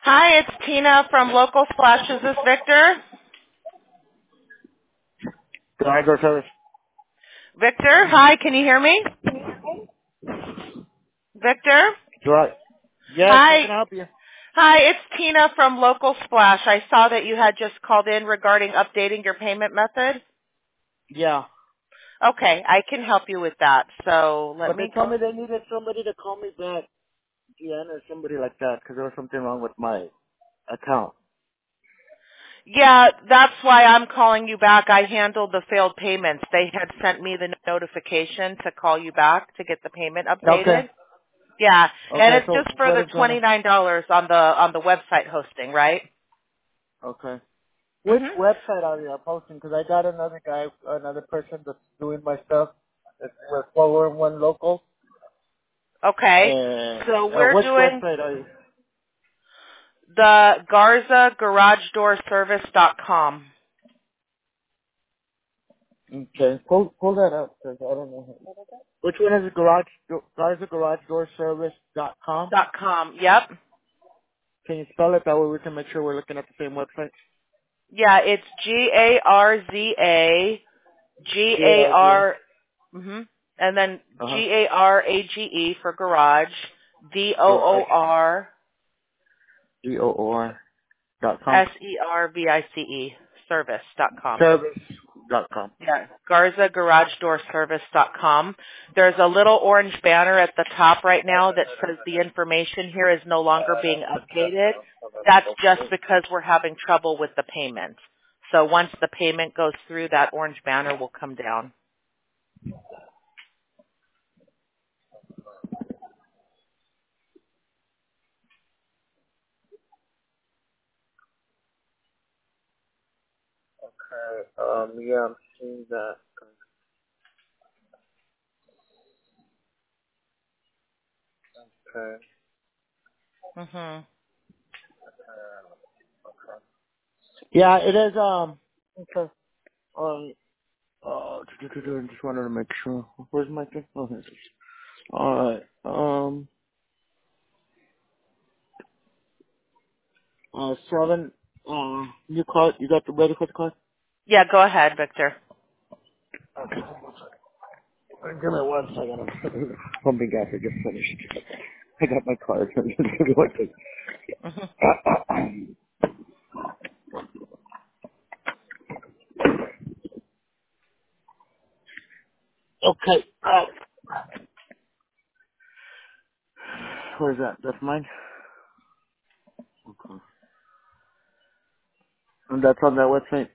Hi, it's Tina from Local Splash. Is this Victor? Driver service. Victor, hi, can you hear me? Victor? Right. Yes, I Hi. can help you. Hi, it's Tina from Local Splash. I saw that you had just called in regarding updating your payment method. Yeah. Okay, I can help you with that. So let But they me told go. me they needed somebody to call me back, Jen or somebody like that, because there was something wrong with my account. Yeah, that's why I'm calling you back. I handled the failed payments. They had sent me the notification to call you back to get the payment Okay. updated. Yeah, and Okay, it's so just for what the is gonna... $29 on the website hosting, right? Okay. Which Mhm. website are you posting? Because I got another guy, another person that's doing my stuff. It's with 411 Local. Okay. And So we're which doing website are you? the GarzaGarageDoorService.com. Okay. Pull that up, because I don't know. Which one is it? GarageDoorService.com? .com. Yep. Can you spell it? That way we can make sure we're looking at the same website. Yeah, it's GARZA GARG. GAR and then Uh-huh. GARAGE for garage. Garage. DOOR DOOR.com. SERVICE service.com. Service.com. Yeah, GarzaGarageDoorService.com. There's a little orange banner at the top right now that says the information here is no longer being updated. That's just because we're having trouble with the payment. So once the payment goes through, that orange banner will come down. Okay. Yeah, I'm seeing that. Okay. hmm Yeah, it is, okay. Just wanted to make sure. Where's my thing? Oh, here it is. Alright, seven, you card, you got the ready for the card? Yeah, go ahead, Victor. Okay. Give me 1 second. Pumping gas, I just finished. I got my card. Give me 1 second. hmm Okay. Where's that? That's mine? Okay. And that's on that website?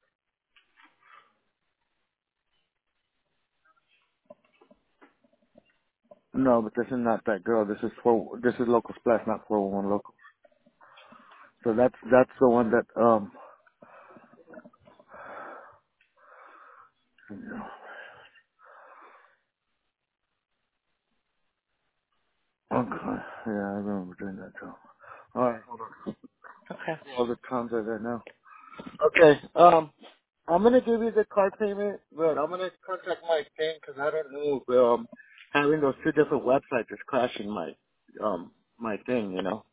No, but this is not that girl. This is Local Splash, not 411 Local. So that's the one that, okay. Yeah, I remember doing that too. Alright, hold on. Okay. All the times are there now. Okay, I'm gonna give you the card payment, but I'm gonna contact my thing because I don't know if, having those two different websites is crashing my thing, you know?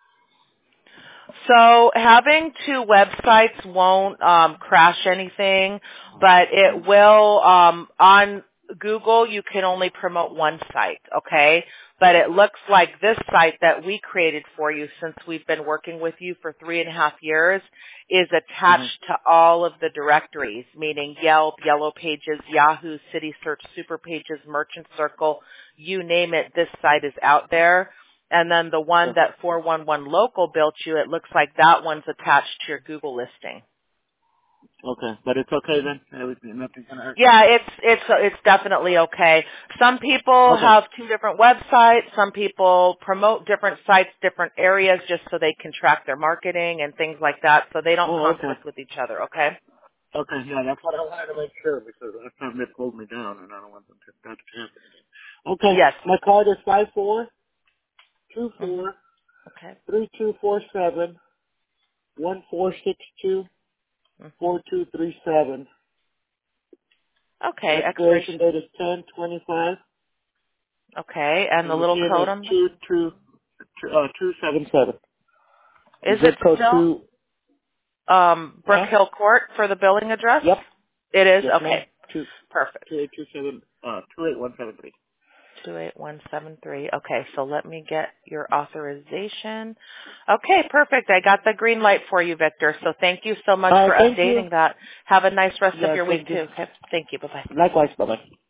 So having two websites won't crash anything, but it will on Google you can only promote one site, okay? But it looks like this site that we created for you since we've been working with you for 3.5 years is hmm attached to all of the directories, meaning Yelp, Yellow Pages, Yahoo, City Search, Super Pages, Merchant Circle, you name it, this site is out there. And then the one Okay. that 411 Local built you, it looks like that one's attached to your Google listing. Okay, but it's okay then? Everything, nothing's gonna hurt? Yeah, it's definitely okay. Some people Okay. have two different websites. Some people promote different sites, different areas just so they can track their marketing and things like that so they don't Oh, okay. conflict with each other, okay? Okay, yeah, that's what I wanted to make sure because last time they pulled me down and I don't want them to that to happen again. Okay, Yes. my card is 5424 Mhm. Okay. 3247 1462 Mhm. 4237. Okay, Expiration expiration. date is 1025 Okay, and the and the little PIN code is on 277. Is it Zip code still 2. Brook Hill Court for the billing address? Yep. It is? Yes, Okay. ma'am. Perfect. 28173. 28173. Okay, so let me get your authorization. Okay, perfect. I got the green light for you, Victor. So thank you so much for Thank you. updating that. Have a nice rest of Yes, your week, thank you. too. Okay, thank you. Bye-bye. Likewise. Bye-bye.